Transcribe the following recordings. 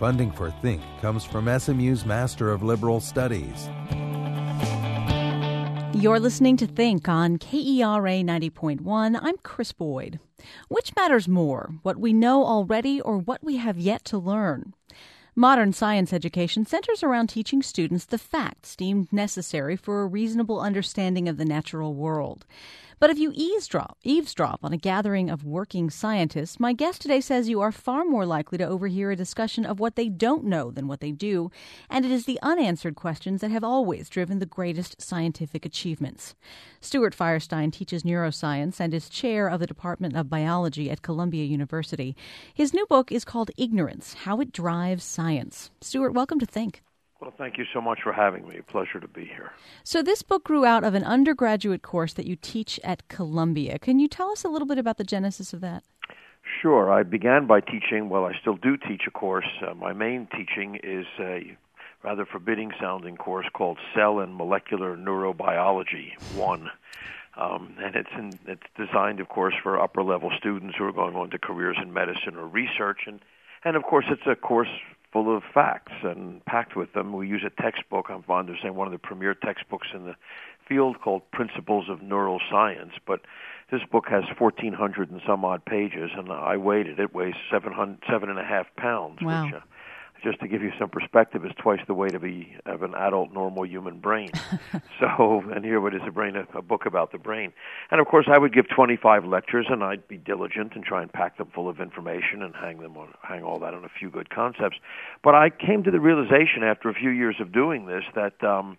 Funding for Think comes from SMU's Master of Liberal Studies. You're listening to Think on KERA 90.1. I'm Chris Boyd. Which matters more, what we know already or what we have yet to learn? Modern science education centers around teaching students the facts deemed necessary for a reasonable understanding of the natural world. But if you eavesdrop on a gathering of working scientists, my guest today says you are far more likely to overhear a discussion of what they don't know than what they do, and it is the unanswered questions that have always driven the greatest scientific achievements. Stuart Firestein teaches neuroscience and is chair of the Department of Biology at Columbia University. His new book is called Ignorance: How It Drives Science. Stuart, welcome to Think. Well, thank you so much for having me. A pleasure to be here. So this book grew out of an undergraduate course that you teach at Columbia. Can you tell us a little bit about the genesis of that? Sure. I began by teaching, well, I still do teach a course. My main teaching is a rather forbidding-sounding course called Cell and Molecular Neurobiology 1. And it's designed, of course, for upper-level students who are going on to careers in medicine or research. And of course, it's a course full of facts and packed with them. We use a textbook, I'm fond of saying, one of the premier textbooks in the field called Principles of Neural Science. But this book has 1,400 and some odd pages, and I weighed it. It weighs 7.5 pounds, wow. Which, just to give you some perspective, is twice the weight of an adult normal human brain. And here it is a book about the brain. And of course, I would give 25 lectures, and I'd be diligent and try and pack them full of information and hang all that on a few good concepts. But I came to the realization after a few years of doing this that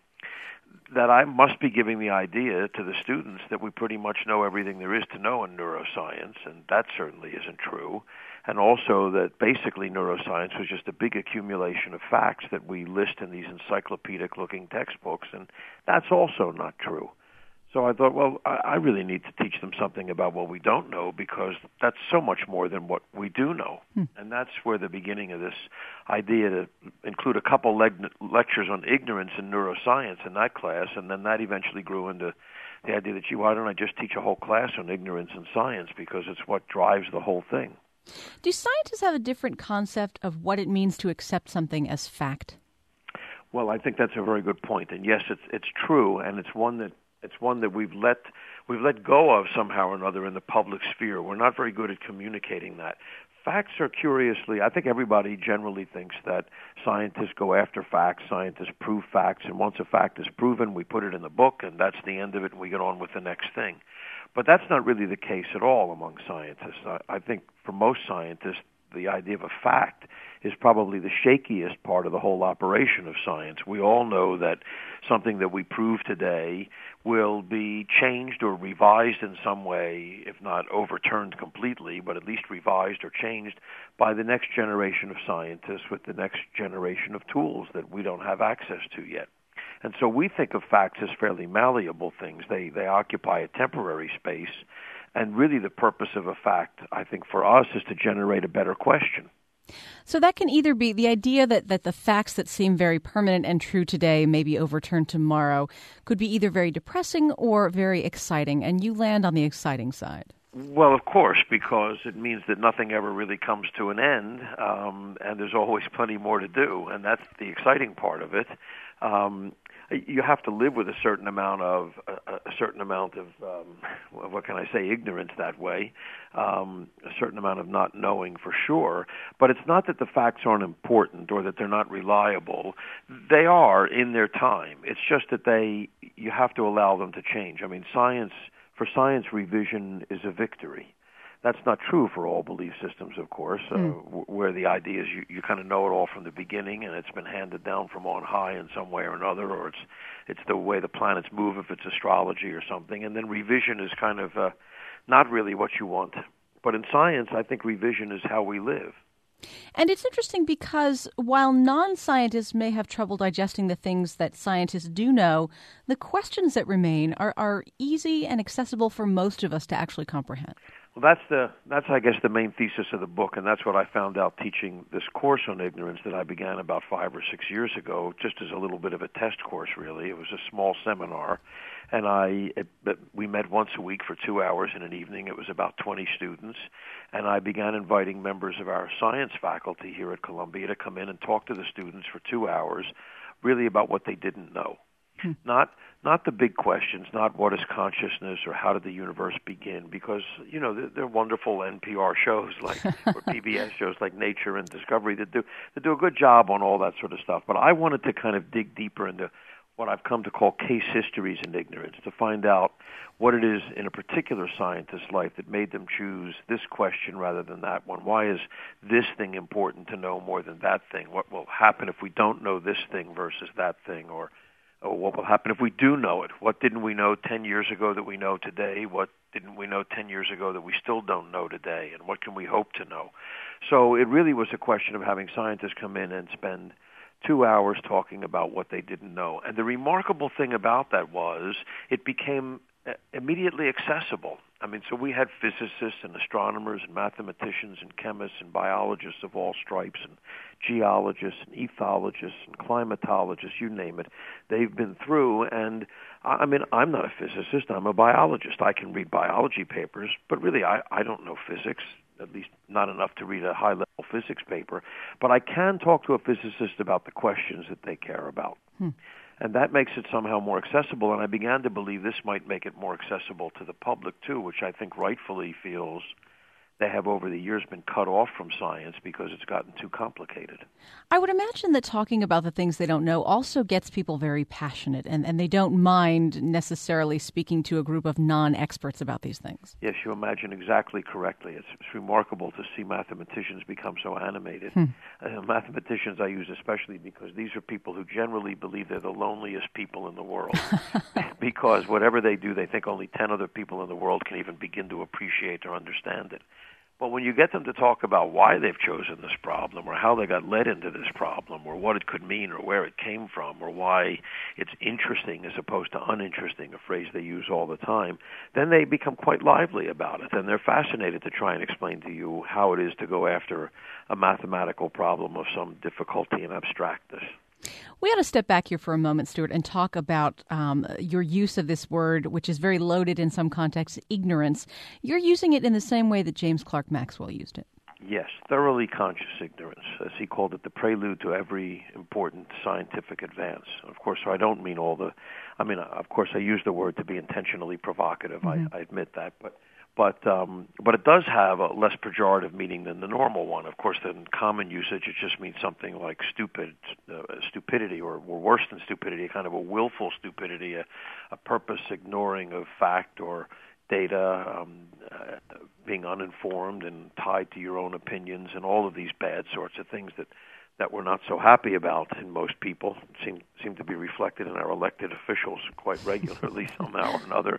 I must be giving the idea to the students that we pretty much know everything there is to know in neuroscience, and that certainly isn't true. And also that basically neuroscience was just a big accumulation of facts that we list in these encyclopedic-looking textbooks, and that's also not true. So I thought, well, I really need to teach them something about what we don't know, because that's so much more than what we do know. And that's where the beginning of this idea to include a couple lectures on ignorance in neuroscience in that class, and then that eventually grew into the idea that, why don't I just teach a whole class on ignorance in science, because it's what drives the whole thing. Do scientists have a different concept of what it means to accept something as fact? Well, I think that's a very good point, and yes, it's true, and it's one that we've let go of somehow or another in the public sphere. We're not very good at communicating that. Facts are curiously, I think everybody generally thinks that scientists go after facts, scientists prove facts, and once a fact is proven, we put it in the book, and that's the end of it, and we get on with the next thing. But that's not really the case at all among scientists. I think for most scientists, the idea of a fact is probably the shakiest part of the whole operation of science. We all know that something that we prove today will be changed or revised in some way, if not overturned completely, but at least revised or changed by the next generation of scientists with the next generation of tools that we don't have access to yet. And so we think of facts as fairly malleable things. They occupy a temporary space, and really the purpose of a fact, I think, for us is to generate a better question. So that can either be the idea that the facts that seem very permanent and true today may be overturned tomorrow could be either very depressing or very exciting, and you land on the exciting side. Well, of course, because it means that nothing ever really comes to an end, and there's always plenty more to do, and that's the exciting part of it. You have to live with a certain amount of what can I say, ignorance that way, a certain amount of not knowing for sure. But it's not that the facts aren't important or that they're not reliable. They are in their time. It's just that you have to allow them to change. I mean, for science, revision is a victory. That's not true for all belief systems, of course, where the idea is you kind of know it all from the beginning and it's been handed down from on high in some way or another, or it's the way the planets move if it's astrology or something. And then revision is kind of not really what you want. But in science, I think revision is how we live. And it's interesting because while non-scientists may have trouble digesting the things that scientists do know, the questions that remain are easy and accessible for most of us to actually comprehend. Well, that's I guess the main thesis of the book, and that's what I found out teaching this course on ignorance that I began about 5 or 6 years ago, just as a little bit of a test course. Really, it was a small seminar, and we met once a week for 2 hours in an evening. It was about 20 students, and I began inviting members of our science faculty here at Columbia to come in and talk to the students for 2 hours, really about what they didn't know. Not the big questions, not what is consciousness or how did the universe begin, because, they're wonderful NPR shows like or PBS shows like Nature and Discovery that do a good job on all that sort of stuff. But I wanted to kind of dig deeper into what I've come to call case histories in ignorance, to find out what it is in a particular scientist's life that made them choose this question rather than that one. Why is this thing important to know more than that thing? What will happen if we don't know this thing versus that thing? Or what will happen if we do know it? What didn't we know 10 years ago that we know today? What didn't we know 10 years ago that we still don't know today? And what can we hope to know? So it really was a question of having scientists come in and spend 2 hours talking about what they didn't know. And the remarkable thing about that was it became immediately accessible. I mean, so we had physicists and astronomers and mathematicians and chemists and biologists of all stripes and geologists and ethologists and climatologists, you name it. They've been through, and I mean, I'm not a physicist, I'm a biologist. I can read biology papers, but really I don't know physics, at least not enough to read a high-level physics paper. But I can talk to a physicist about the questions that they care about. And that makes it somehow more accessible, and I began to believe this might make it more accessible to the public, too, which I think rightfully feels they have over the years been cut off from science because it's gotten too complicated. I would imagine that talking about the things they don't know also gets people very passionate, and they don't mind necessarily speaking to a group of non-experts about these things. Yes, you imagine exactly correctly. It's remarkable to see mathematicians become so animated. Mathematicians I use especially because these are people who generally believe they're the loneliest people in the world because whatever they do, they think only 10 other people in the world can even begin to appreciate or understand it. But when you get them to talk about why they've chosen this problem or how they got led into this problem or what it could mean or where it came from or why it's interesting as opposed to uninteresting, a phrase they use all the time, then they become quite lively about it. And they're fascinated to try and explain to you how it is to go after a mathematical problem of some difficulty and abstractness. We ought to step back here for a moment, Stuart, and talk about your use of this word, which is very loaded in some contexts, ignorance. You're using it in the same way that James Clerk Maxwell used it. Yes, thoroughly conscious ignorance, as he called it, the prelude to every important scientific advance. Of course, I don't mean of course, I use the word to be intentionally provocative. Mm-hmm. I admit that, but it does have a less pejorative meaning than the normal one. Of course, in common usage, it just means something like stupidity, or worse than stupidity, a kind of a willful stupidity, a purpose ignoring of fact or data, being uninformed and tied to your own opinions, and all of these bad sorts of things that we're not so happy about in most people seem to be reflected in our elected officials quite regularly somehow or another.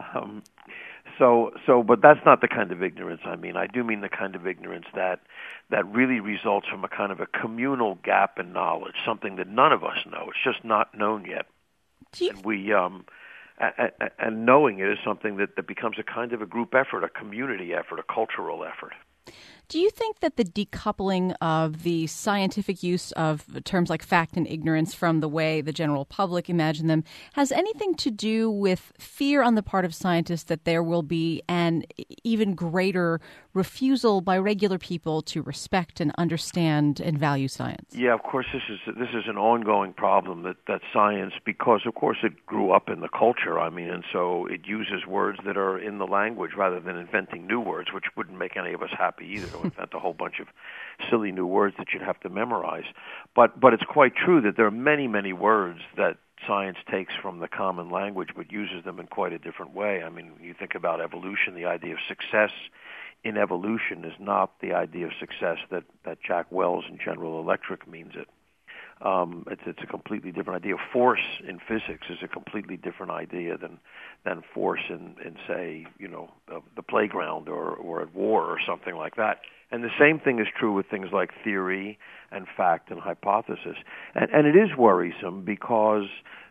But that's not the kind of ignorance I mean. I do mean the kind of ignorance that really results from a kind of a communal gap in knowledge, something that none of us know. It's just not known yet. And we and knowing it is something that becomes a kind of a group effort, a community effort, a cultural effort. Do you think that the decoupling of the scientific use of terms like fact and ignorance from the way the general public imagine them has anything to do with fear on the part of scientists that there will be an even greater refusal by regular people to respect and understand and value science? Yeah, of course, this is an ongoing problem that science, because of course it grew up in the culture, and so it uses words that are in the language rather than inventing new words, which wouldn't make any of us happy either, to invent a whole bunch of silly new words that you'd have to memorize. But it's quite true that there are many, many words that science takes from the common language but uses them in quite a different way. You think about evolution, the idea of success in evolution is not the idea of success that Jack Wells in General Electric means it. It's a completely different idea. Force in physics is a completely different idea than force in say, the playground or at war or something like that. And the same thing is true with things like theory and fact and hypothesis. And it is worrisome because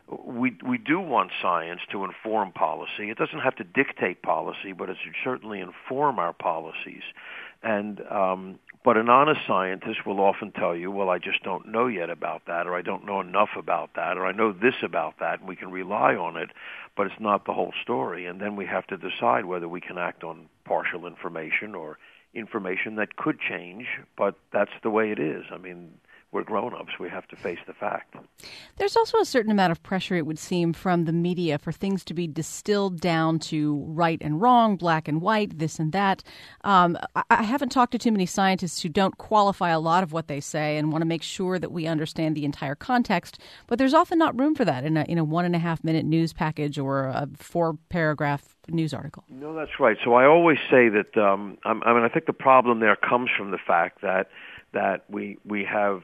we do want science to inform policy. It doesn't have to dictate policy, but it should certainly inform our policies. And but an honest scientist will often tell you, well, I just don't know yet about that, or I don't know enough about that, or I know this about that, and we can rely on it, but it's not the whole story. And then we have to decide whether we can act on partial information or information that could change, but that's the way it is. I mean, we're grown-ups. We have to face the fact. There's also a certain amount of pressure, it would seem, from the media for things to be distilled down to right and wrong, black and white, this and that. I haven't talked to too many scientists who don't qualify a lot of what they say and want to make sure that we understand the entire context, but there's often not room for that in a 1.5-minute news package or a 4-paragraph news article. No, that's right. So I always say that, I think the problem there comes from the fact that we have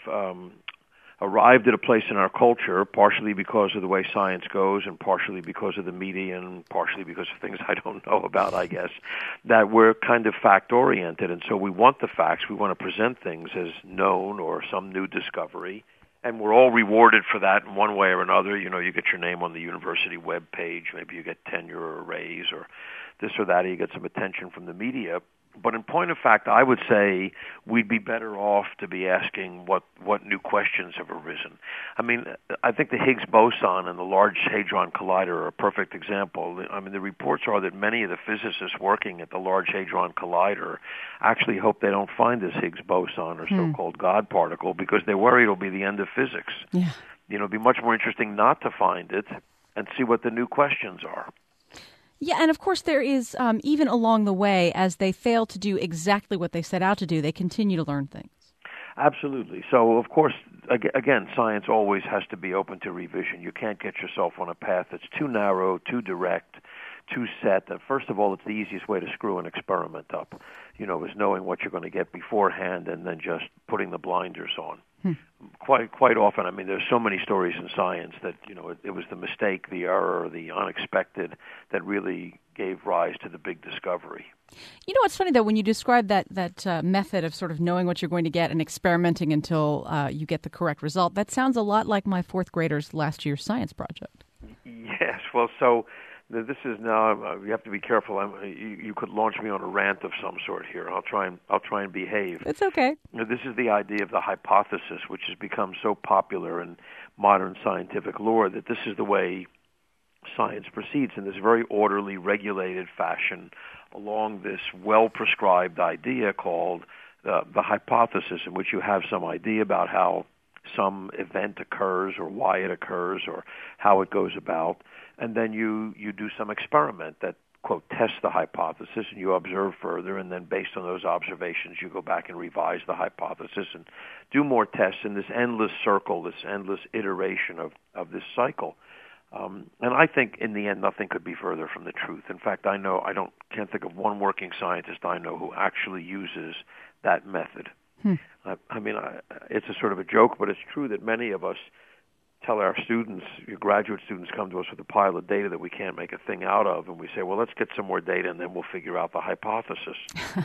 arrived at a place in our culture, partially because of the way science goes and partially because of the media and partially because of things I don't know about, I guess, that we're kind of fact-oriented. And so we want the facts. We want to present things as known or some new discovery. And we're all rewarded for that in one way or another. You know, you get your name on the university web page. Maybe you get tenure or a raise or this or that. Or you get some attention from the media. But in point of fact, I would say we'd be better off to be asking what new questions have arisen. I mean, I think the Higgs boson and the Large Hadron Collider are a perfect example. I mean, the reports are that many of the physicists working at the Large Hadron Collider actually hope they don't find this Higgs boson or so-called God particle because they're worried it'll be the end of physics. Yeah. You know, it'd be much more interesting not to find it and see what the new questions are. Yeah, and of course there is, even along the way, as they fail to do exactly what they set out to do, they continue to learn things. Absolutely. So, of course, again, science always has to be open to revision. You can't get yourself on a path that's too narrow, too direct, too set. First of all, it's the easiest way to screw an experiment up, is knowing what you're going to get beforehand and then just putting the blinders on. Quite often, I mean, there's so many stories in science that, it was the mistake, the error, the unexpected that really gave rise to the big discovery. You know what's funny, though, when you describe that method of sort of knowing what you're going to get and experimenting until you get the correct result, that sounds a lot like my fourth grader's last year's science project. Yes, well, so this is now. You have to be careful. You could launch me on a rant of some sort here. I'll try and behave. It's okay. This is the idea of the hypothesis, which has become so popular in modern scientific lore that this is the way science proceeds in this very orderly, regulated fashion along this well-prescribed idea called the hypothesis, in which you have some idea about how some event occurs or why it occurs or how it goes about. And then you do some experiment that, quote, tests the hypothesis, and you observe further, and then based on those observations, you go back and revise the hypothesis and do more tests in this endless circle, this endless iteration of this cycle. And I think in the end, nothing could be further from the truth. In fact, can't think of one working scientist I know who actually uses that method. I mean, it's a sort of a joke, but it's true that many of us tell our students, your graduate students come to us with a pile of data that we can't make a thing out of, and we say, well, let's get some more data, and then we'll figure out the hypothesis.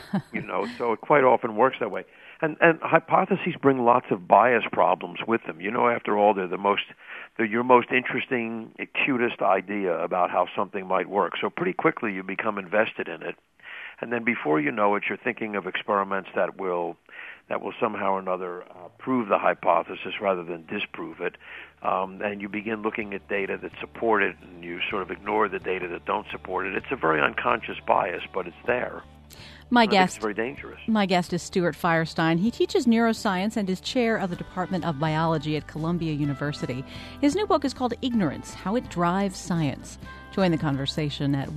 So it quite often works that way. And hypotheses bring lots of bias problems with them. After all, they're your most interesting, cutest idea about how something might work. So pretty quickly you become invested in it. And then before you know it, you're thinking of experiments that will somehow or another prove the hypothesis rather than disprove it. And you begin looking at data that support it, and you sort of ignore the data that don't support it. It's a very unconscious bias, but it's there. It's very dangerous. My guest is Stuart Firestein. He teaches neuroscience and is chair of the Department of Biology at Columbia University. His new book is called Ignorance: How It Drives Science. Join the conversation at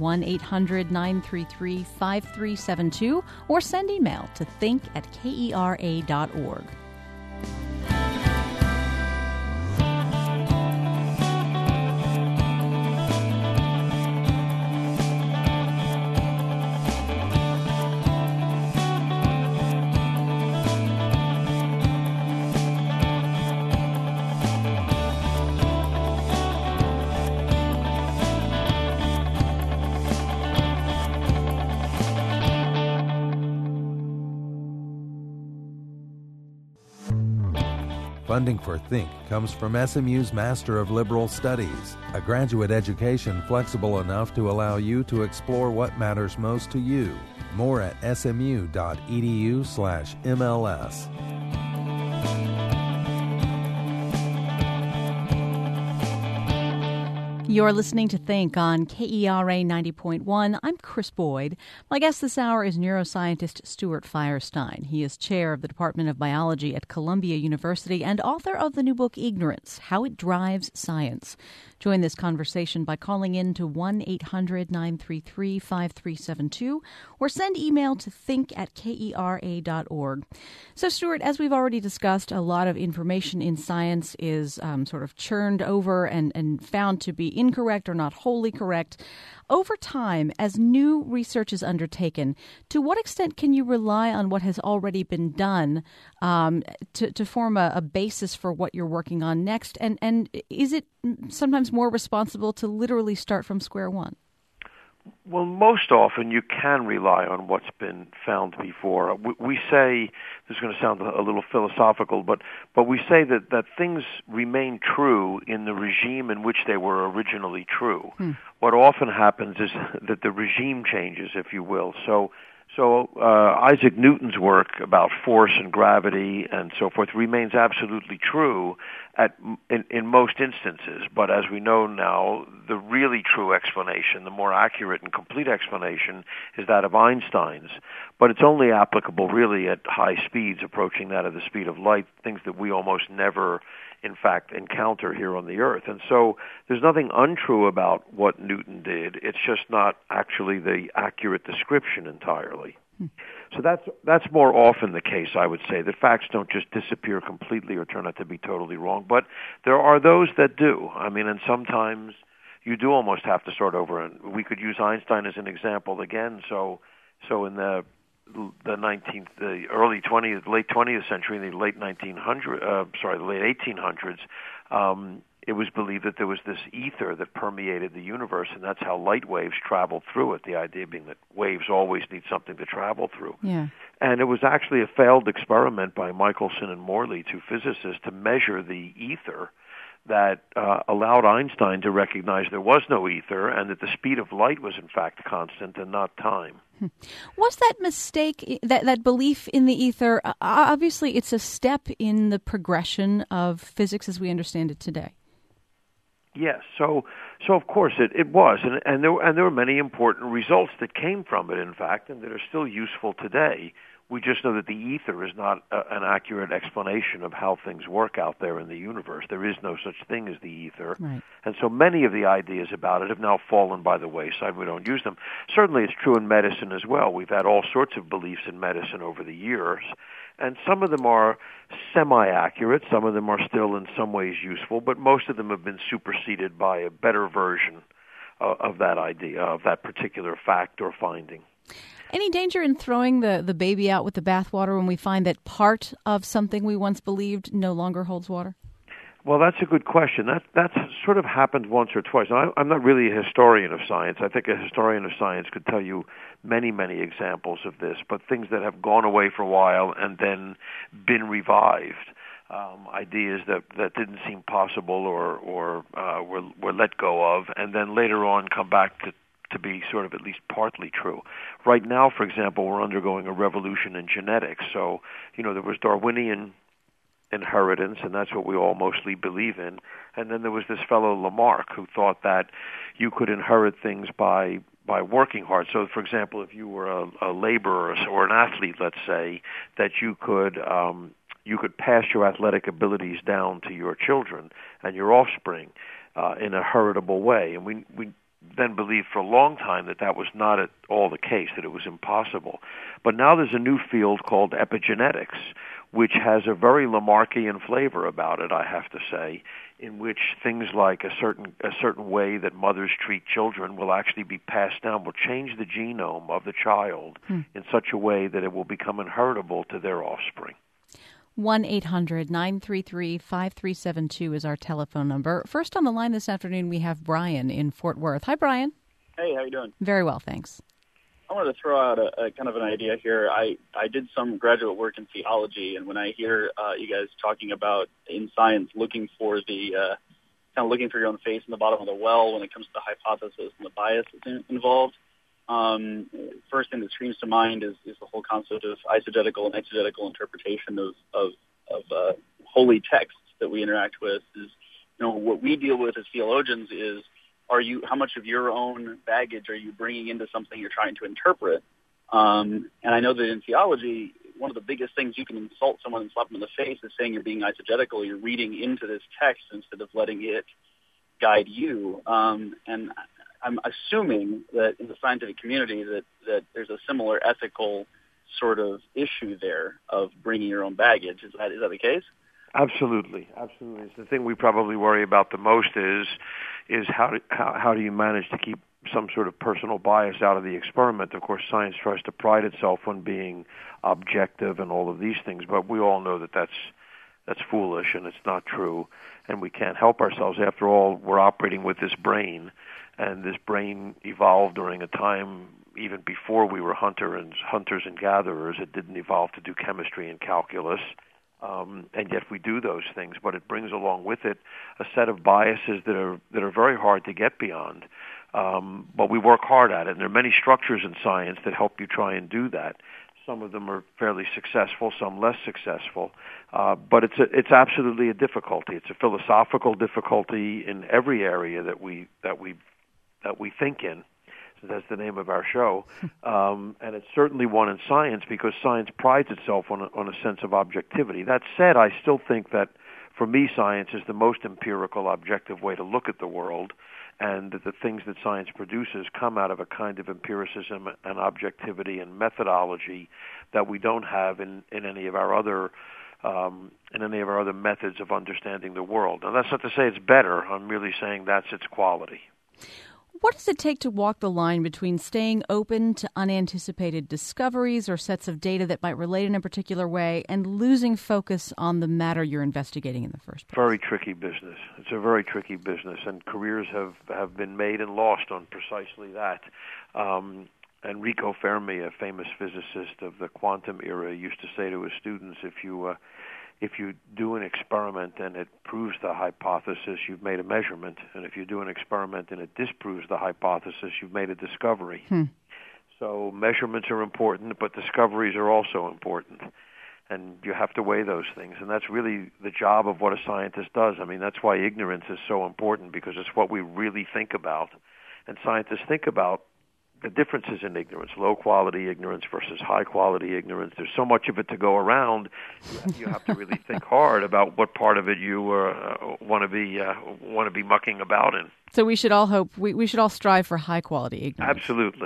1-800-933-5372 or send email to think@kera.org. Funding for Think comes from SMU's Master of Liberal Studies, a graduate education flexible enough to allow you to explore what matters most to you. More at smu.edu/MLS. You're listening to Think on KERA 90.1. I'm Chris Boyd. My guest this hour is neuroscientist Stuart Firestein. He is chair of the Department of Biology at Columbia University and author of the new book, Ignorance, How It Drives Science. Join this conversation by calling in to 1-800-933-5372 or send email to think@kera.org. So, Stuart, as we've already discussed, a lot of information in science is sort of churned over and found to be incorrect or not wholly correct. Over time, as new research is undertaken, to what extent can you rely on what has already been done to form a basis for what you're working on next? And is it sometimes more responsible to literally start from square one? Well, most often you can rely on what's been found before. We say, this is going to sound a little philosophical, but we say that things remain true in the regime in which they were originally true. What often happens is that the regime changes, if you will. So Isaac Newton's work about force and gravity and so forth remains absolutely true in most instances. But as we know now, the really true explanation, the more accurate and complete explanation, is that of Einstein's. But it's only applicable really at high speeds, approaching that of the speed of light, things that we almost never, in fact, encounter here on the Earth. And so there's nothing untrue about what Newton did. It's just not actually the accurate description entirely. So that's more often the case, I would say. The facts don't just disappear completely or turn out to be totally wrong. But there are those that do. I mean, and sometimes you do almost have to start over. And we could use Einstein as an example again. So in the late 20th century, in the late 1800s, it was believed that there was this ether that permeated the universe, and that's how light waves traveled through it, the idea being that waves always need something to travel through. Yeah. And it was actually a failed experiment by Michelson and Morley, two physicists, to measure the ether that allowed Einstein to recognize there was no ether and that the speed of light was in fact constant and not time. Was that mistake, that belief in the ether, obviously it's a step in the progression of physics as we understand it today? Yes, so of course it was, and there were many important results that came from it, in fact, and that are still useful today. We just know that the ether is not an accurate explanation of how things work out there in the universe. There is no such thing as the ether. Right. And so many of the ideas about it have now fallen by the wayside. We don't use them. Certainly it's true in medicine as well. We've had all sorts of beliefs in medicine over the years, and some of them are semi-accurate. Some of them are still in some ways useful, but most of them have been superseded by a better version of that idea, of that particular fact or finding. Any danger in throwing the baby out with the bathwater when we find that part of something we once believed no longer holds water? Well, that's a good question. That's sort of happened once or twice. I'm not really a historian of science. I think a historian of science could tell you many, many examples of this, but things that have gone away for a while and then been revived. Ideas that didn't seem possible or were let go of, and then later on come back to be sort of at least partly true. Right now, for example, we're undergoing a revolution in genetics. So, there was Darwinian inheritance, and that's what we all mostly believe in. And then there was this fellow Lamarck who thought that you could inherit things by working hard. So, for example, if you were a laborer or an athlete, let's say, that you could pass your athletic abilities down to your children and your offspring in a heritable way. And we then believed for a long time that was not at all the case, that it was impossible. But now there's a new field called epigenetics, which has a very Lamarckian flavor about it, I have to say, in which things like a certain way that mothers treat children will actually be passed down, will change the genome of the child in such a way that it will become inheritable to their offspring. 1-800-933-5372 is our telephone number. First on the line this afternoon, we have Brian in Fort Worth. Hi, Brian. Hey, how you doing? Very well, thanks. wanted to throw out a kind of an idea here. I did some graduate work in theology, and when I hear you guys talking about in science looking for the kind of looking for your own face in the bottom of the well when it comes to the hypothesis and the bias that's involved, first thing that streams to mind is the whole concept of eisegetical and exegetical interpretation of holy texts that we interact with. Is, you know, what we deal with as theologians is, how much of your own baggage are you bringing into something you're trying to interpret? And I know that in theology, one of the biggest things you can insult someone and slap them in the face is saying you're being eisegetical. You're reading into this text instead of letting it guide you. And I'm assuming that in the scientific community that there's a similar ethical sort of issue there of bringing your own baggage. Is that the case? Absolutely. It's the thing we probably worry about the most is how do you manage to keep some sort of personal bias out of the experiment. Of course, science tries to pride itself on being objective and all of these things, but we all know that that's foolish and it's not true, and we can't help ourselves. After all, we're operating with this brain, and this brain evolved during a time even before we were hunters and gatherers. It didn't evolve to do chemistry and calculus. And yet we do those things, but it brings along with it a set of biases that are very hard to get beyond. But we work hard at it, and there are many structures in science that help you try and do that. Some of them are fairly successful, some less successful. But it's absolutely a difficulty. It's a philosophical difficulty in every area that we think in. That's the name of our show, and it's certainly one in science because science prides itself on a sense of objectivity. That said, I still think that, for me, science is the most empirical, objective way to look at the world, and that the things that science produces come out of a kind of empiricism and objectivity and methodology that we don't have in any of our other methods of understanding the world. Now, that's not to say it's better. I'm merely saying that's its quality. What does it take to walk the line between staying open to unanticipated discoveries or sets of data that might relate in a particular way and losing focus on the matter you're investigating in the first place? Very tricky business. It's a very tricky business, and careers have been made and lost on precisely that. Enrico Fermi, a famous physicist of the quantum era, used to say to his students, if you do an experiment and it proves the hypothesis, you've made a measurement. And if you do an experiment and it disproves the hypothesis, you've made a discovery. So measurements are important, but discoveries are also important. And you have to weigh those things. And that's really the job of what a scientist does. I mean, that's why ignorance is so important, because it's what we really think about. And scientists think about the differences in ignorance, low-quality ignorance versus high-quality ignorance. There's so much of it to go around. You have to really think hard about what part of it you want to be mucking about in. So we should all we should all strive for high-quality ignorance. Absolutely.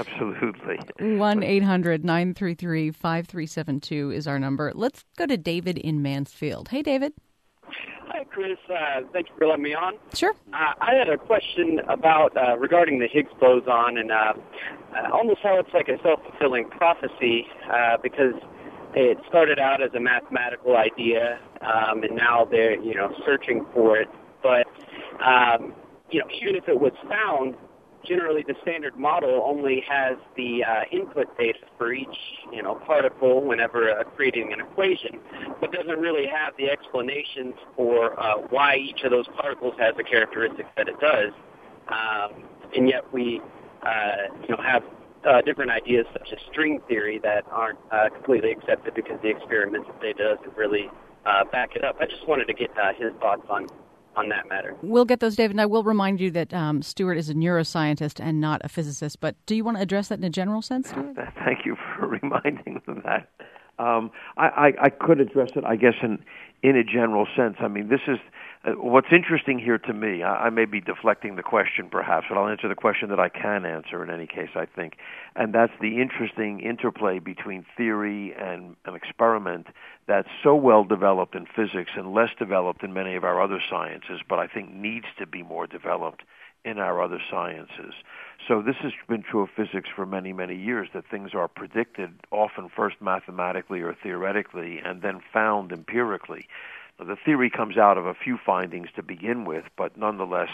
1-800-933-5372 is our number. Let's go to David in Mansfield. Hey, David. Hi, Chris. Thank you for letting me on. Sure. I had a question about regarding the Higgs boson and almost how it's like a self-fulfilling prophecy because it started out as a mathematical idea and now they're searching for it. But even if it was found, generally the standard model only has the input data for each particle whenever creating an equation, but doesn't really have the explanations for why each of those particles has the characteristics that it does. And yet we have different ideas such as string theory that aren't completely accepted because the experimental data doesn't really back it up. I just wanted to get his thoughts on that matter. We'll get those, David, and I will remind you that Stuart is a neuroscientist and not a physicist, but do you want to address that in a general sense, Stuart? Thank you for reminding them that. I could address it, I guess, in a general sense. I mean, this is what's interesting here to me. I may be deflecting the question, perhaps, but I'll answer the question that I can answer in any case, I think, and that's the interesting interplay between theory and an experiment that's so well developed in physics and less developed in many of our other sciences, but I think needs to be more developed in our other sciences. So this has been true of physics for many, many years, that things are predicted often first mathematically or theoretically and then found empirically. The theory comes out of a few findings to begin with, but nonetheless,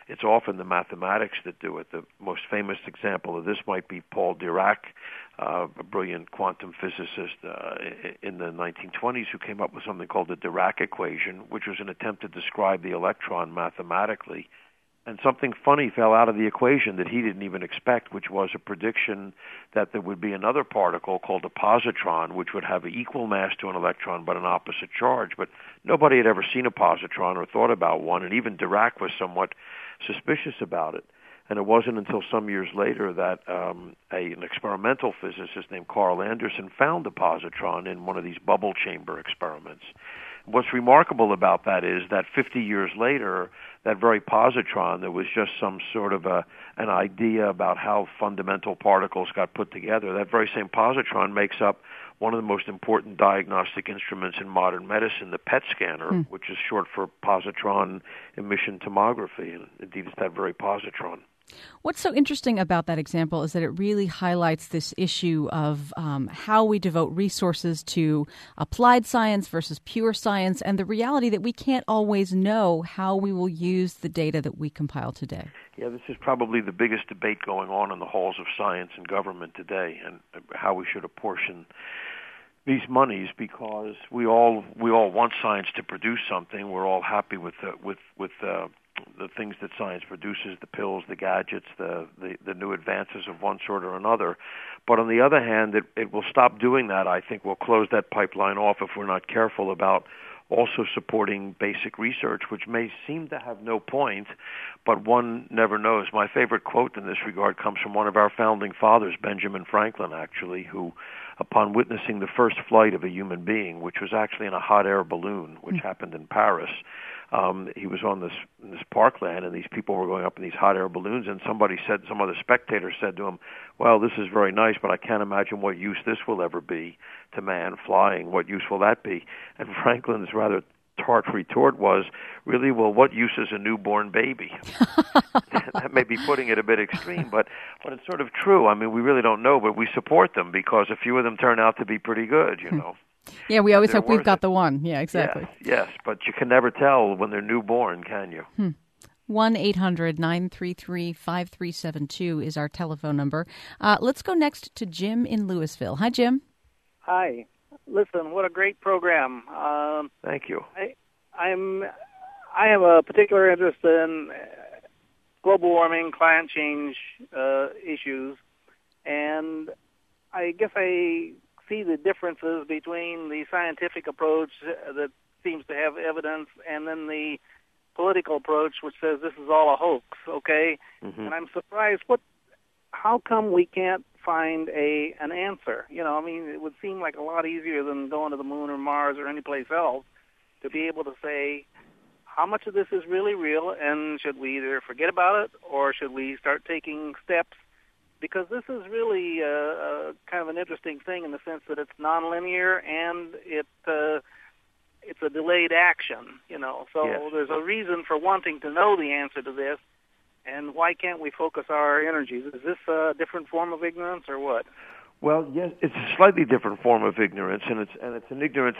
it's often the mathematics that do it. The most famous example of this might be Paul Dirac, a brilliant quantum physicist in the 1920s who came up with something called the Dirac equation, which was an attempt to describe the electron mathematically. And something funny fell out of the equation that he didn't even expect, which was a prediction that there would be another particle called a positron, which would have equal mass to an electron but an opposite charge. But nobody had ever seen a positron or thought about one, and even Dirac was somewhat suspicious about it. And it wasn't until some years later that an experimental physicist named Carl Anderson found a positron in one of these bubble chamber experiments. What's remarkable about that is that 50 years later, that very positron, there was just some sort of an idea about how fundamental particles got put together. That very same positron makes up one of the most important diagnostic instruments in modern medicine, the PET scanner, which is short for positron emission tomography. And indeed, it's that very positron. What's so interesting about that example is that it really highlights this issue of how we devote resources to applied science versus pure science, and the reality that we can't always know how we will use the data that we compile today. Yeah, this is probably the biggest debate going on in the halls of science and government today, and how we should apportion these monies, because we all want science to produce something. We're all happy with the things that science produces, the pills, the gadgets, the new advances of one sort or another. But on the other hand, it will stop doing that. I think we'll close that pipeline off if we're not careful about also supporting basic research, which may seem to have no point, but one never knows. My favorite quote in this regard comes from one of our founding fathers, Benjamin Franklin, actually, who, upon witnessing the first flight of a human being, which was actually in a hot air balloon, which happened in Paris, he was on this parkland, and these people were going up in these hot air balloons, and some other spectator said to him, well, this is very nice, but I can't imagine what use this will ever be to man flying. What use will that be? And Franklin's rather tart retort was, really, well, what use is a newborn baby? That may be putting it a bit extreme, but it's sort of true. I mean, we really don't know, but we support them because a few of them turn out to be pretty good, you know. Yeah, we always hope we've got the one. Yeah, exactly. Yes, but you can never tell when they're newborn, can you? 1-800-933-5372 is our telephone number. Let's go next to Jim in Louisville. Hi, Jim. Hi. Listen, what a great program. Thank you. I have a particular interest in global warming, climate change issues, and I guess I see the differences between the scientific approach that seems to have evidence and then the political approach which says this is all a hoax, okay? Mm-hmm. And I'm surprised, how come we can't find an answer? You know, I mean, it would seem like a lot easier than going to the moon or Mars or any place else to be able to say how much of this is really real, and should we either forget about it or should we start taking steps? Because this is really kind of an interesting thing in the sense that it's nonlinear and it's a delayed action, you know. So yes. There's a reason for wanting to know the answer to this, and why can't we focus our energies? Is this a different form of ignorance or what? Well, yes, it's a slightly different form of ignorance, and it's an ignorance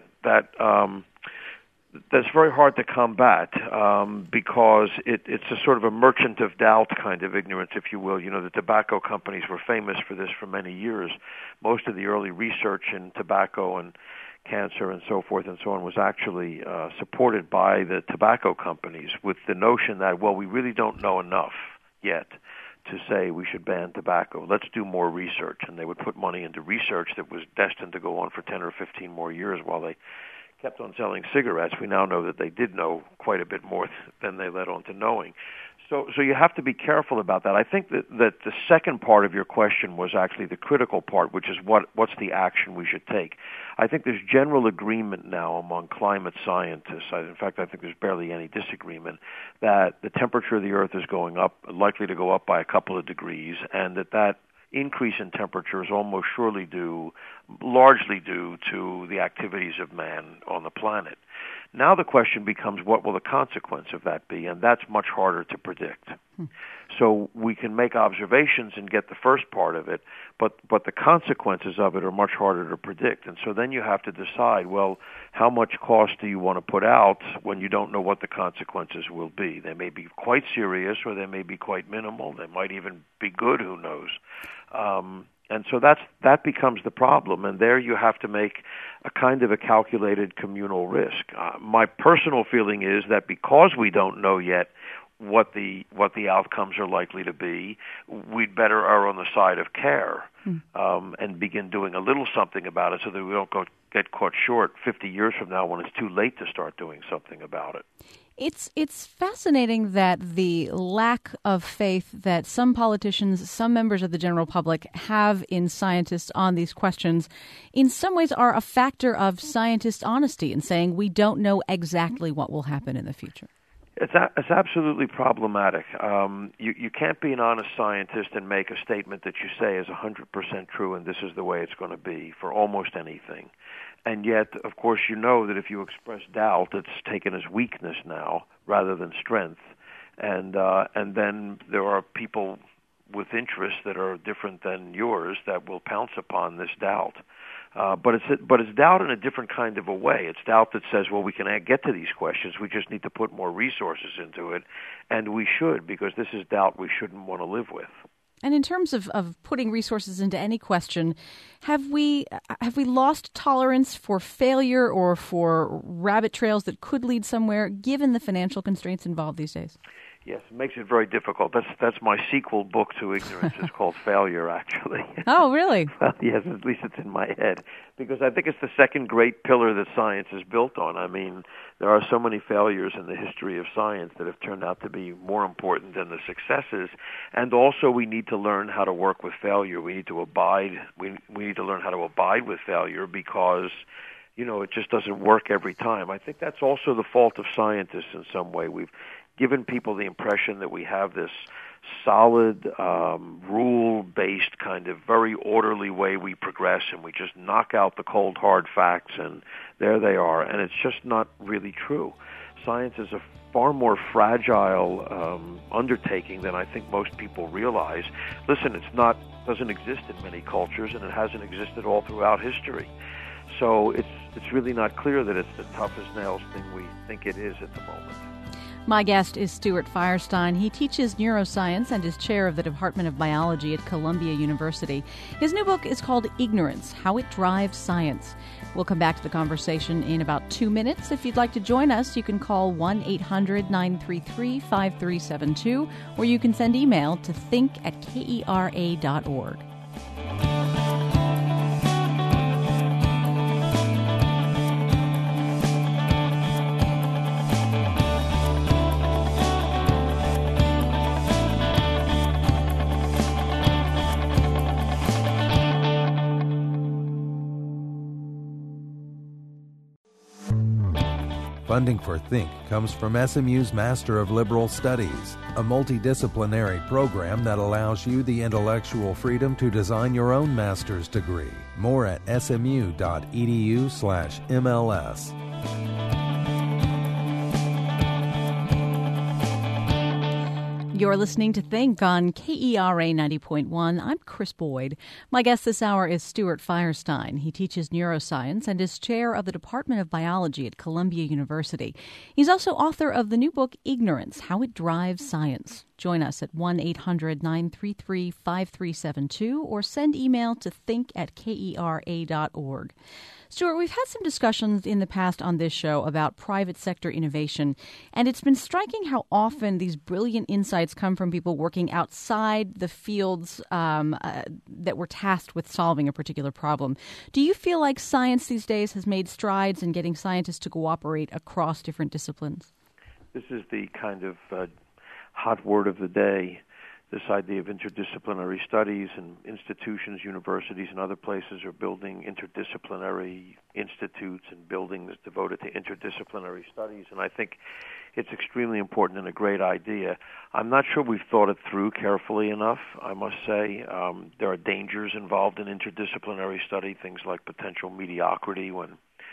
that's very hard to combat because it's a sort of a merchant of doubt kind of ignorance, if you will. You know, the tobacco companies were famous for this for many years. Most of the early research in tobacco and cancer and so forth and so on was actually supported by the tobacco companies with the notion that, well, we really don't know enough yet to say we should ban tobacco. Let's do more research. And they would put money into research that was destined to go on for 10 or 15 more years while they kept on selling cigarettes. We now know that they did know quite a bit more than they led on to knowing. So you have to be careful about that. I think that the second part of your question was actually the critical part, which is what's the action we should take. I think there's general agreement now among climate scientists. In fact, I think there's barely any disagreement that the temperature of the Earth is going up, likely to go up by a couple of degrees, and that increase in temperature is almost surely largely due to the activities of man on the planet. Now the question becomes, what will the consequence of that be? And that's much harder to predict. So we can make observations and get the first part of it, but the consequences of it are much harder to predict. And so then you have to decide, well, how much cost do you want to put out when you don't know what the consequences will be? They may be quite serious, or they may be quite minimal. They might even be good, who knows? And so that becomes the problem, and there you have to make a kind of a calculated communal risk. My personal feeling is that because we don't know yet what the outcomes are likely to be, we'd better err on the side of care and begin doing a little something about it so that we don't get caught short 50 years from now when it's too late to start doing something about it. It's fascinating that the lack of faith that some politicians, some members of the general public have in scientists on these questions, in some ways are a factor of scientist honesty in saying we don't know exactly what will happen in the future. It's absolutely problematic. You can't be an honest scientist and make a statement that you say is 100% true and this is the way it's going to be for almost anything. And yet, of course, you know that if you express doubt, it's taken as weakness now rather than strength. And then there are people with interests that are different than yours that will pounce upon this doubt. But it's doubt in a different kind of a way. It's doubt that says, well, we can get to these questions. We just need to put more resources into it, and we should, because this is doubt we shouldn't want to live with. And in terms of putting resources into any question, have we lost tolerance for failure or for rabbit trails that could lead somewhere, given the financial constraints involved these days? Yes, it makes it very difficult. That's my sequel book to Ignorance. It's called Failure, actually. Oh, really? Well, yes, at least it's in my head. Because I think it's the second great pillar that science is built on. I mean, there are so many failures in the history of science that have turned out to be more important than the successes. And also we need to learn how to work with failure. We need to we need to learn how to abide with failure because, it just doesn't work every time. I think that's also the fault of scientists in some way. We've given people the impression that we have this solid, rule-based kind of very orderly way we progress, and we just knock out the cold, hard facts, and there they are. And it's just not really true. Science is a far more fragile undertaking than I think most people realize. Listen, doesn't exist in many cultures, and it hasn't existed all throughout history. So it's really not clear that it's the tough as nails thing we think it is at the moment. My guest is Stuart Firestein. He teaches neuroscience and is chair of the Department of Biology at Columbia University. His new book is called Ignorance: How It Drives Science. We'll come back to the conversation in about 2 minutes. If you'd like to join us, you can call 1-800-933-5372, or you can send email to think@kera.org. Funding for Think comes from SMU's Master of Liberal Studies, a multidisciplinary program that allows you the intellectual freedom to design your own master's degree. More at smu.edu/MLS. You're listening to Think on KERA 90.1. I'm Chris Boyd. My guest this hour is Stuart Firestein. He teaches neuroscience and is chair of the Department of Biology at Columbia University. He's also author of the new book, Ignorance: How It Drives Science. Join us at 1-800-933-5372 or send email to think@kera.org. Stuart, we've had some discussions in the past on this show about private sector innovation, and it's been striking how often these brilliant insights come from people working outside the fields that were tasked with solving a particular problem. Do you feel like science these days has made strides in getting scientists to cooperate across different disciplines? This is the kind of hot word of the day, this idea of interdisciplinary studies, and institutions, universities, and other places are building interdisciplinary institutes and buildings devoted to interdisciplinary studies, and I think it's extremely important and a great idea. I'm not sure we've thought it through carefully enough, I must say. There are dangers involved in interdisciplinary study, things like potential mediocrity when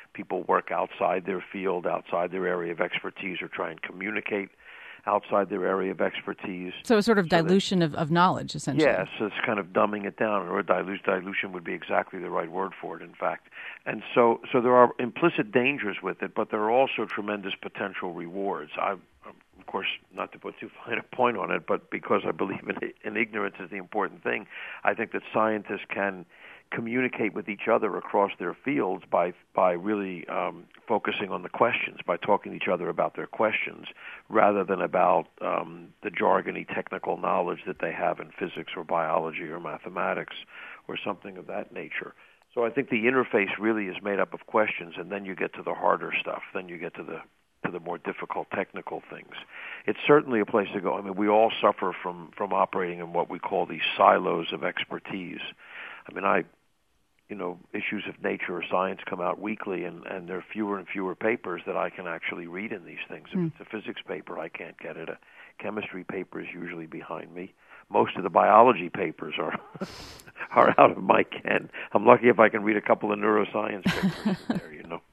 people work outside their field, outside their area of expertise, or try and communicate outside their area of expertise. So a sort of dilution of knowledge, essentially. Yes, it's kind of dumbing it down, or dilution would be exactly the right word for it, in fact. And so there are implicit dangers with it, but there are also tremendous potential rewards. Of course, not to put too fine a point on it, but because I believe in ignorance is the important thing, I think that scientists can communicate with each other across their fields by really focusing on the questions, by talking to each other about their questions, rather than about the jargony technical knowledge that they have in physics or biology or mathematics or something of that nature. So I think the interface really is made up of questions, and then you get to the harder stuff. Then you get to the more difficult technical things. It's certainly a place to go. I mean, we all suffer from operating in what we call these silos of expertise. I mean, issues of nature or science come out weekly, and there are fewer and fewer papers that I can actually read in these things. If it's a physics paper, I can't get it. A chemistry paper is usually behind me. Most of the biology papers are out of my ken. I'm lucky if I can read a couple of neuroscience papers there,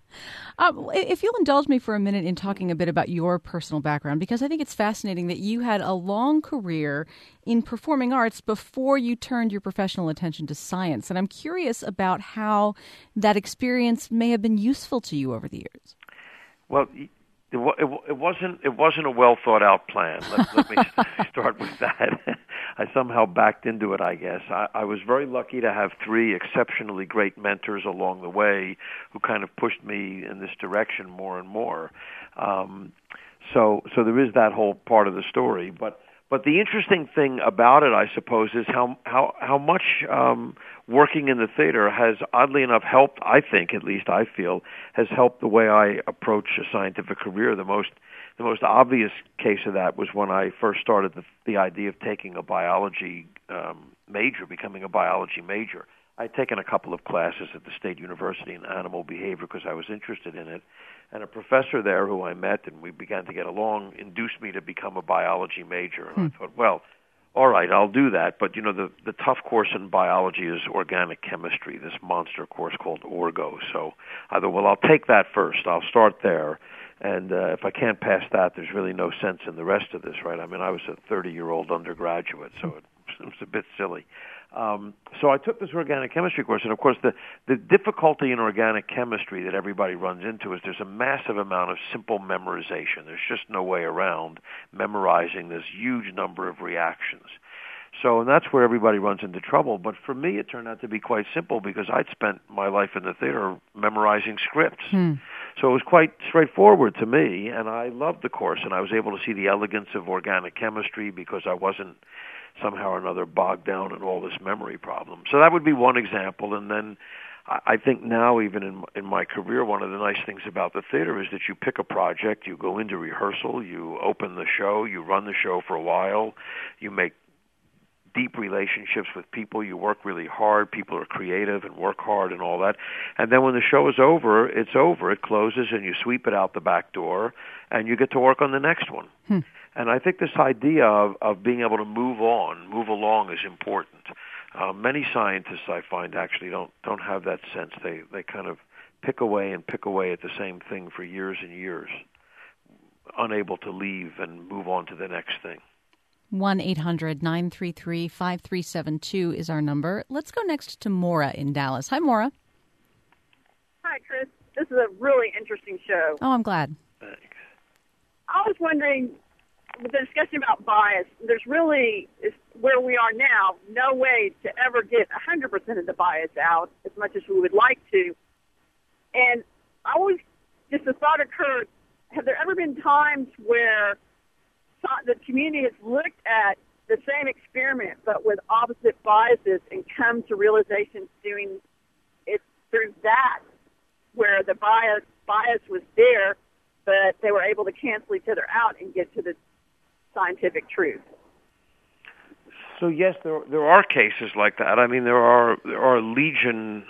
If you'll indulge me for a minute in talking a bit about your personal background, because I think it's fascinating that you had a long career in performing arts before you turned your professional attention to science. And I'm curious about how that experience may have been useful to you over the years. Well, it wasn't a well thought out plan. Let me start with that. I somehow backed into it, I guess. I was very lucky to have three exceptionally great mentors along the way who kind of pushed me in this direction more and more. So there is that whole part of the story. But the interesting thing about it, I suppose, is how much working in the theater has, oddly enough, helped, I think, at least I feel, has helped the way I approach a scientific career. The most obvious case of that was when I first started the idea of taking a biology major, becoming a biology major. I'd taken a couple of classes at the State University in animal behavior because I was interested in it. And a professor there who I met and we began to get along induced me to become a biology major. And I thought, well, all right, I'll do that. But, the tough course in biology is organic chemistry, this monster course called Orgo. So I thought, well, I'll take that first. I'll start there. And if I can't pass that, there's really no sense in the rest of this, right? I mean, I was a 30-year-old undergraduate, so it was a bit silly. So I took this organic chemistry course, and of course the difficulty in organic chemistry that everybody runs into is there's a massive amount of simple memorization. There's just no way around memorizing this huge number of reactions. So, and that's where everybody runs into trouble. But for me, it turned out to be quite simple because I'd spent my life in the theater memorizing scripts. So it was quite straightforward to me, and I loved the course, and I was able to see the elegance of organic chemistry because I wasn't somehow or another bogged down in all this memory problem. So that would be one example. And then I think now, even in my career, one of the nice things about the theater is that you pick a project, you go into rehearsal, you open the show, you run the show for a while, you make deep relationships with people, you work really hard, people are creative and work hard and all that. And then when the show is over, it's over, it closes, and you sweep it out the back door, and you get to work on the next one. And I think this idea of being able to move along is important. Many scientists, I find, actually don't have that sense. They kind of pick away at the same thing for years and years, unable to leave and move on to the next thing. 1-800-933-5372 is our number. Let's go next to Maura in Dallas. Hi, Maura. Hi, Chris. This is a really interesting show. Oh, I'm glad. Thanks. I was wondering, with the discussion about bias, there's really, where we are now, no way to ever get 100% of the bias out as much as we would like to. And just a thought occurred, have there ever been times where the community has looked at the same experiment but with opposite biases and come to realizations doing it through that, where the bias was there, but they were able to cancel each other out and get to the scientific truth? So yes, there are cases like that. I mean, there are legion,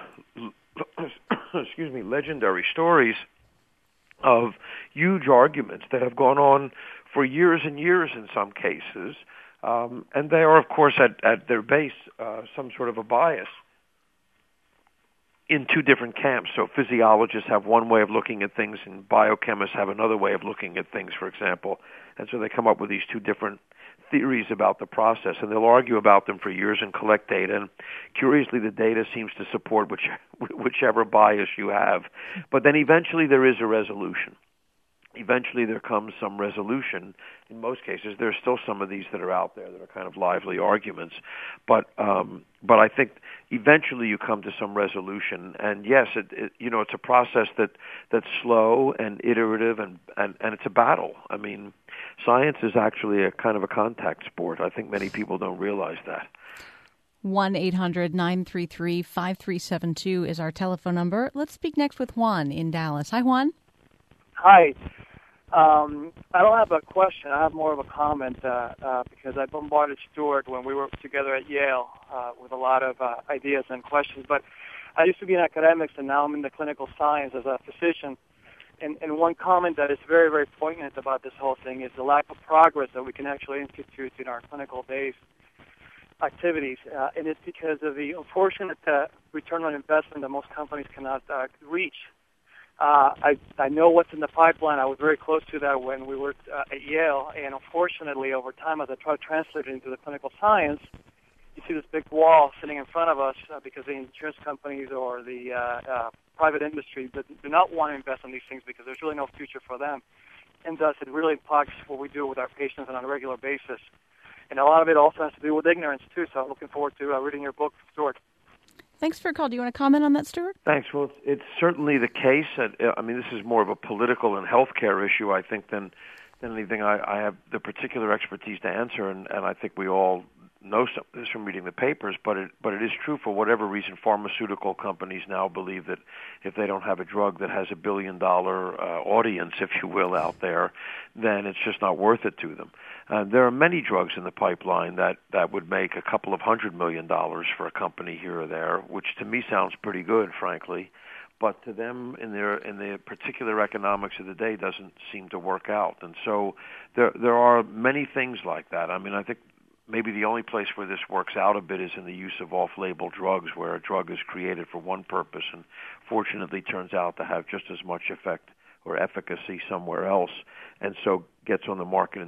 legendary stories of huge arguments that have gone on for years and years in some cases, and they are, of course, at their base some sort of a bias. in two different camps. So physiologists have one way of looking at things, and biochemists have another way of looking at things, for example. And so they come up with these two different theories about the process, and they'll argue about them for years and collect data. And curiously, the data seems to support whichever bias you have. But then eventually there is a resolution. Eventually there comes some resolution. In most cases, there's still some of these that are out there that are kind of lively arguments. But I think eventually you come to some resolution. And yes, it's a process that's slow and iterative, and it's a battle. I mean, science is actually a kind of a contact sport. I think many people don't realize that. 1-800-933-5372 is our telephone number. Let's speak next with Juan in Dallas. Hi, Juan. Hi. I don't have a question. I have more of a comment because I bombarded Stuart when we were together at Yale with a lot of ideas and questions. But I used to be in academics, and now I'm in the clinical science as a physician. And one comment that is very, very poignant about this whole thing is the lack of progress that we can actually institute in our clinical-based activities. And it's because of the unfortunate return on investment that most companies cannot reach. I know what's in the pipeline. I was very close to that when we worked at Yale, and unfortunately, over time, as I try to translate it into the clinical science, you see this big wall sitting in front of us because the insurance companies or the private industry do not want to invest in these things because there's really no future for them, and thus it really impacts what we do with our patients on a regular basis. And a lot of it also has to do with ignorance, too, so I'm looking forward to reading your book, Stuart. Thanks for your call. Do you want to comment on that, Stuart? Thanks. Well, it's certainly the case. I mean, this is more of a political and healthcare issue, I think, than anything I have the particular expertise to answer, and I think we all know some of this from reading the papers, but it is true. For whatever reason, pharmaceutical companies now believe that if they don't have a drug that has $1 billion audience, if you will, out there, then it's just not worth it to them. There are many drugs in the pipeline that would make a couple of $100 million for a company here or there, which to me sounds pretty good, frankly. But to them, in the particular economics of the day, doesn't seem to work out. And so there are many things like that. I mean, I think maybe the only place where this works out a bit is in the use of off-label drugs, where a drug is created for one purpose and fortunately turns out to have just as much effect or efficacy somewhere else, and so gets on the market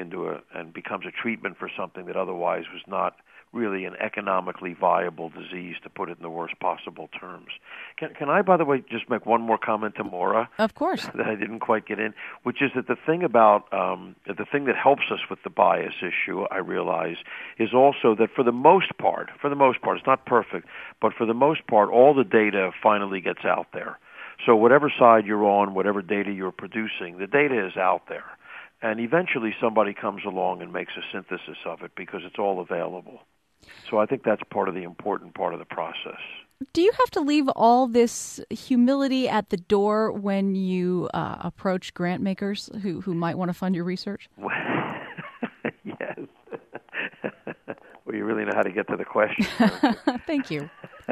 and becomes a treatment for something that otherwise was not really an economically viable disease, to put it in the worst possible terms. Can I, by the way, just make one more comment to Maura? Of course. That I didn't quite get in, which is that the thing about the thing that helps us with the bias issue, I realize, is also that for the most part, it's not perfect, but for the most part, all the data finally gets out there. So whatever side you're on, whatever data you're producing, the data is out there. And eventually somebody comes along and makes a synthesis of it because it's all available. So I think that's part of the important part of the process. Do you have to leave all this humility at the door when you approach grant makers who might want to fund your research? Yes. Well, you really know how to get to the question. Thank you.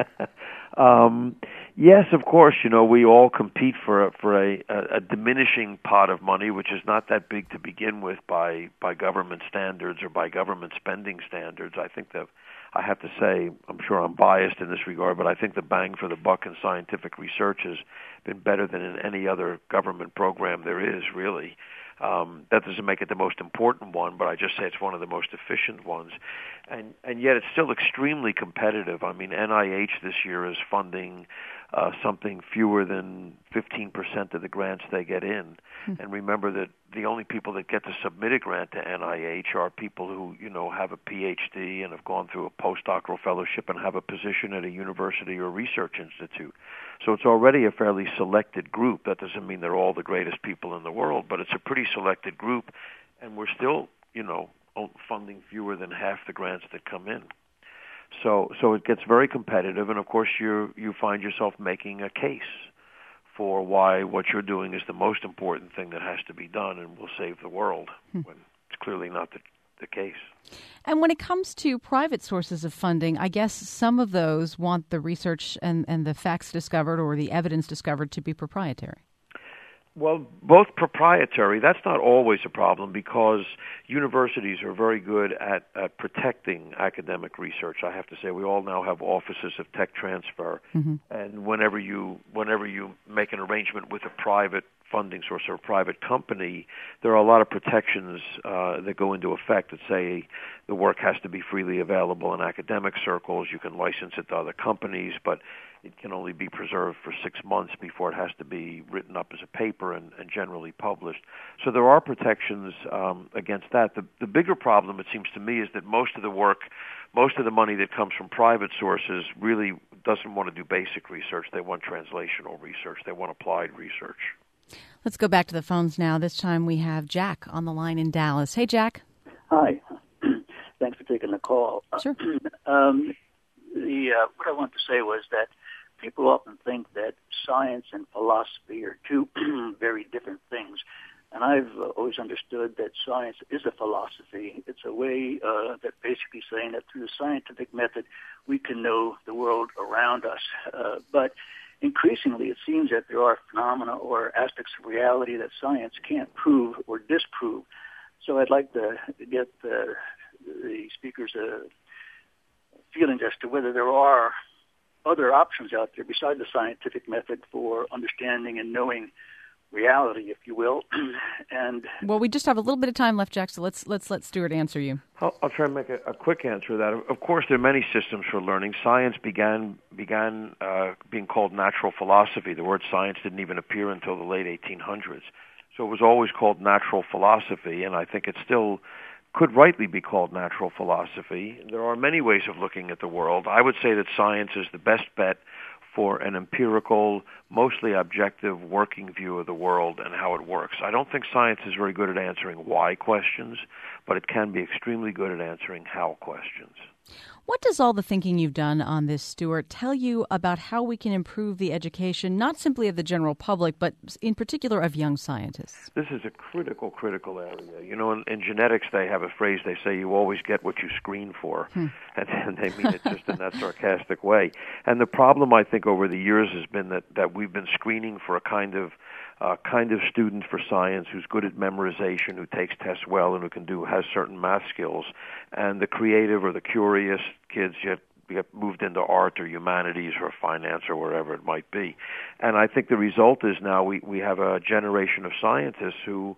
Yes, of course. You know, we all compete for a diminishing pot of money, which is not that big to begin with by government standards or by government spending standards. I think that I have to say, I'm sure I'm biased in this regard, but I think the bang for the buck in scientific research has been better than in any other government program there is, really. That doesn't make it the most important one, but I just say it's one of the most efficient ones. And yet it's still extremely competitive. I mean, NIH this year is funding something fewer than 15% of the grants they get in. And remember that the only people that get to submit a grant to NIH are people who, have a PhD and have gone through a postdoctoral fellowship and have a position at a university or research institute. So it's already a fairly selected group. That doesn't mean they're all the greatest people in the world, but it's a pretty selected group, and we're still, funding fewer than half the grants that come in. So it gets very competitive, and of course you find yourself making a case for why what you're doing is the most important thing that has to be done and will save the world, when it's clearly not the case. And when it comes to private sources of funding, I guess some of those want the research and the facts discovered or the evidence discovered to be proprietary. Well, both proprietary. That's not always a problem because universities are very good at protecting academic research. I have to say, we all now have offices of tech transfer, and whenever you make an arrangement with a private funding source or a private company, there are a lot of protections that go into effect that say the work has to be freely available in academic circles. You can license it to other companies, but it can only be preserved for 6 months before it has to be written up as a paper and generally published. So there are protections against that. The bigger problem, it seems to me, is that most of the work, most of the money that comes from private sources really doesn't want to do basic research. They want translational research. They want applied research. Let's go back to the phones now. This time we have Jack on the line in Dallas. Hey, Jack. Hi. Thanks for taking the call. Sure. What I wanted to say was that people often think that science and philosophy are two very different things. And I've always understood that science is a philosophy. It's a way that basically saying that through the scientific method, we can know the world around us. But increasingly, it seems that there are phenomena or aspects of reality that science can't prove or disprove. So I'd like to get the speakers' feelings as to whether there are other options out there besides the scientific method for understanding and knowing reality, if you will. And well, we just have a little bit of time left, Jack, so let's let Stuart answer you. I'll try and make a quick answer to that. Of course, there are many systems for learning. Science began being called natural philosophy. The word science didn't even appear until the late 1800s. So it was always called natural philosophy, and I think it still could rightly be called natural philosophy. There are many ways of looking at the world. I would say that science is the best bet for an empirical, mostly objective working view of the world and how it works. I don't think science is very good at answering why questions, but it can be extremely good at answering how questions. What does all the thinking you've done on this, Stuart, tell you about how we can improve the education, not simply of the general public, but in particular of young scientists? This is a critical area. You know, in genetics, they have a phrase, they say you always get what you screen for. And they mean it just in that sarcastic way. And the problem, I think, over the years has been that we've been screening for a kind of student for science who's good at memorization, who takes tests well, and who has certain math skills. And the creative or the curious kids get moved into art or humanities or finance or wherever it might be. And I think the result is now we have a generation of scientists who,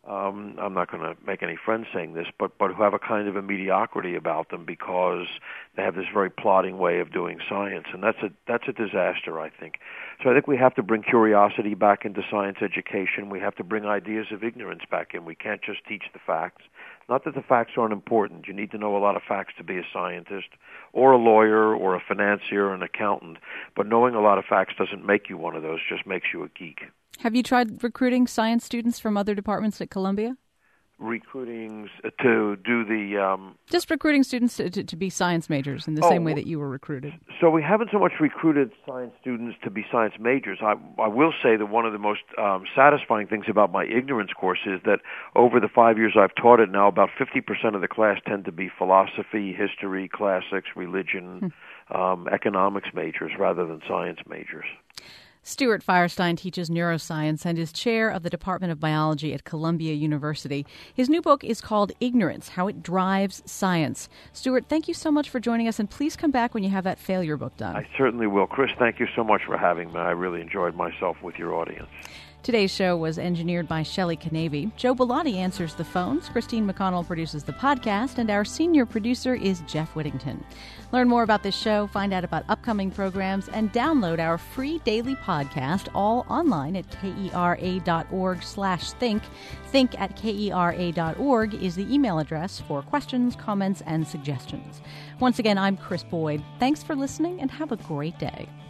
I'm not going to make any friends saying this, but who have a kind of a mediocrity about them because they have this very plodding way of doing science, and that's a disaster, I think. So I think we have to bring curiosity back into science education. We have to bring ideas of ignorance back in. We can't just teach the facts. Not that the facts aren't important. You need to know a lot of facts to be a scientist or a lawyer or a financier or an accountant, but knowing a lot of facts doesn't make you one of those, just makes you a geek. Have you tried recruiting science students from other departments at Columbia? Recruiting to do the... Just recruiting students to be science majors in the same way that you were recruited. So we haven't so much recruited science students to be science majors. I will say that one of the most satisfying things about my ignorance course is that over the 5 years I've taught it now, about 50% of the class tend to be philosophy, history, classics, religion, economics majors rather than science majors. Stuart Firestein teaches neuroscience and is chair of the Department of Biology at Columbia University. His new book is called Ignorance, How It Drives Science. Stuart, thank you so much for joining us, and please come back when you have that failure book done. I certainly will. Chris, thank you so much for having me. I really enjoyed myself with your audience. Today's show was engineered by Shelley Canavy. Joe Bellotti answers the phones. Christine McConnell produces the podcast, and our senior producer is Jeff Whittington. Learn more about this show, find out about upcoming programs, and download our free daily podcast, all online at kera.org/think. Think at kera.org is the email address for questions, comments, and suggestions. Once again, I'm Chris Boyd. Thanks for listening, and have a great day.